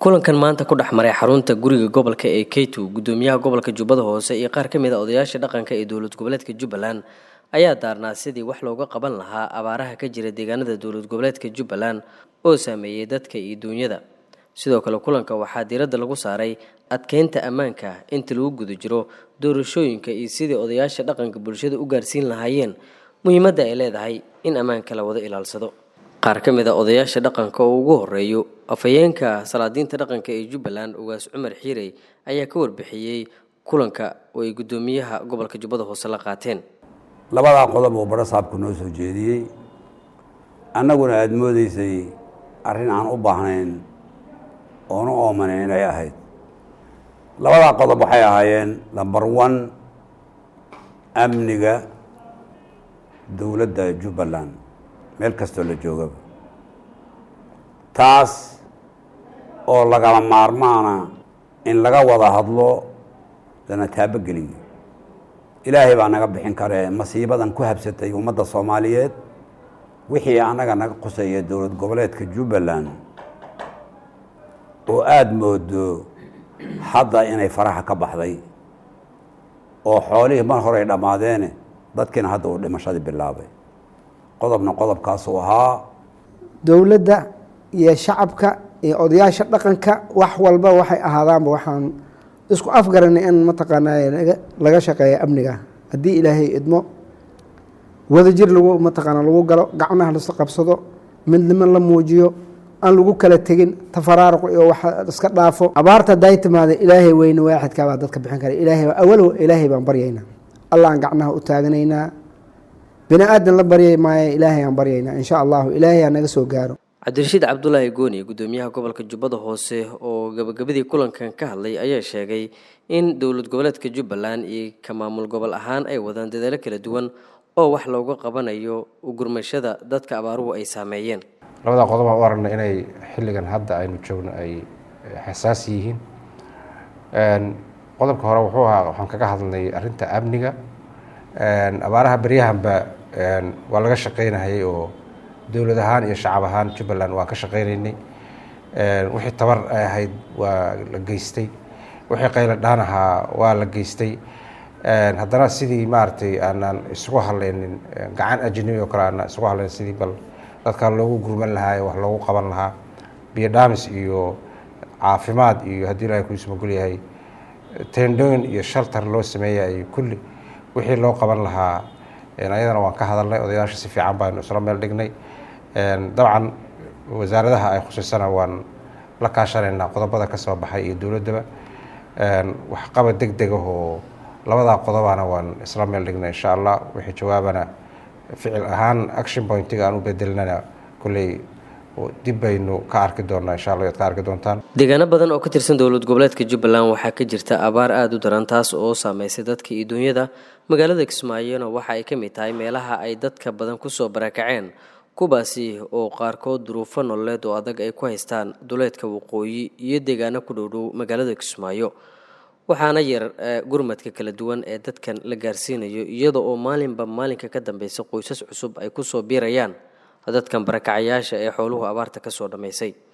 kulankan maanta ku dhaxmaray xarunta guriga gobolka ee Keetu gudoomiyaha gobolka Jubbada Hoose iyo qaar ka mid ah odayaasha dhaqanka ee dawlad goboleedka Jubbaland ayaa daarnaa sidii wax looga qaban lahaa abaaraha ka jira deegaanada dawlad goboleedka Jubbaland oo saameeyay dadka iyo dunyada. sidoo kale kulanka waxaa diiradda lagu saaray adkeynta ammaanka inta lagu guda jiro doorashooyinka iyo sidii odayaasha dhaqanka bulshada u gaarsiin lahaayeen muhiimadda ay leedahay in ammaanka la wada ilaalsado. qaar ka mid ah odayaasha dhaqanka oo ugu horeeyo afayeenka salaadiinta dhaqanka ee Jubbaland ugaas Cumar Xiirey ayaa ka warbixiyay kulanka oo ay gudoomiyaha gobolka Jubbada Hoose la qaateen. labada qodob oo barasaabku noo soo jeediyay annaguna aad moodaysay arrin aan u baahnayn oo noo oomaneyn ay ahayd. labada qodob waxay ahaayeen number 1 amniga dawladda Jubbaland meel kastoo la joogo taas oo lagama maarmaana in laga wada hadlo dana taabageliyo. ilaahay baa naga bixin kare masiibadan ku habsatay ummadda Soomaaliyeed wixii anaga naga qusay dawlad goboleedka Jubbaland oo aad moodo hadda inay faraha ka baxday oo xoolihii mar hore dhamaadeen dadkina hadda uu dhimashadii bilaabay. qodobkaas oo ahaa dawladda iyo shacabka iyo odayaasha dhaqanka wax walba waxay ahaadaan waxaan isku afgaranay in mataqaanaa laga shaqeeyo amniga hadii ilaahay idmo wadajir lagu mataqaanaa lagu galo gacmaha la qabsado midnimo la muujiyo aan lagu kala tagin tafaraaruq iyo wax iska dhaafo. abaarta daytimaada ilaahay weyne waaxidka baa dadka bixin kara. ilaahay baan baryaynaa allah aan gacmaha u taaganaynaa bini aadan la baryay maayo ilaahay aan baryaynaa insha Allah ilaahay naga soo gaaro. Cabdirashiid Cabdullaahi Gooni gudoomiyaha gobolka Jubbada Hoose oo gabagabadii kulankan ka hadlay ayaa sheegay in dawlad goboleedka Jubbaland iyo ka maamul gobol ahaan ay wadaan dadaalo kala duwan oo wax looga qabanayo u gurmashada dadka abaaruhu ay saameeyeen. labada qodob oo aragna inay xilligan hadda aynu joogno ay xasaas yihiin. qodobka hore wuxuu ahaa waxaan kaga hadlay arrinta amniga. abaaraha baryahanba waa laga shaqeynayay oo dawlad ahaan iyo shacab ahaan Jubbaland waa ka shaqeynaynay. wixii tabar ahayd waa la geystay, wixii qaylo dhaan ahaa waa la geystay. haddana sidii maartay aanan isugu hadlaynin gacan ajnabi oo kale aanan isugu hadlayn sidii bal dadka loogu gurman lahaa wax loogu qaban lahaa biyo dhaamis iyo caafimaad iyo haddii Ilaahay ku ismagul yahay tendooyin iyo shelter loo sameeyay kulli wixii loo qaban lahaa ayadana waan ka hadalnay. odayaasha si fiican baan isla meel dhignay. dabcan wasaaradaha ay khusaysan waan la kaashanaynaa qodobada ka soo baxay iyo dawladaba wax qabad degdeg ah oo labada qodobana waan isla meel dhignay insha Allah. wixii jawaabana ficil ahaan action point-ga aan u bedelnana kulay dib baynu ka arki doonaa insha Allah. ka arki doontaan deegaano badan oo ka tirsan dawlad goboleedka Jubbaland waxaa ka jirta abaar aad u daran taas oo saameysay dadka iyo dunyada. magaalada Kismaayo waxa ay ka mid tahay meelaha ay dadka badan ku soo barakaceen kubaasi oo qaarkood duruufo nololeed oo adag ay ku haystaan duleedka waqooyi iyo deegaano ku dhow magaalada Kismaayo. waxaana yar gurmadka kala duwan ee dadkan la gaarsiinayo iyada oo maalinka ka dambaysa qoysas cusub ay ku soo biirayaan dadkan barakacayaasha ee xooluhu abaarta ka soo dhameysay.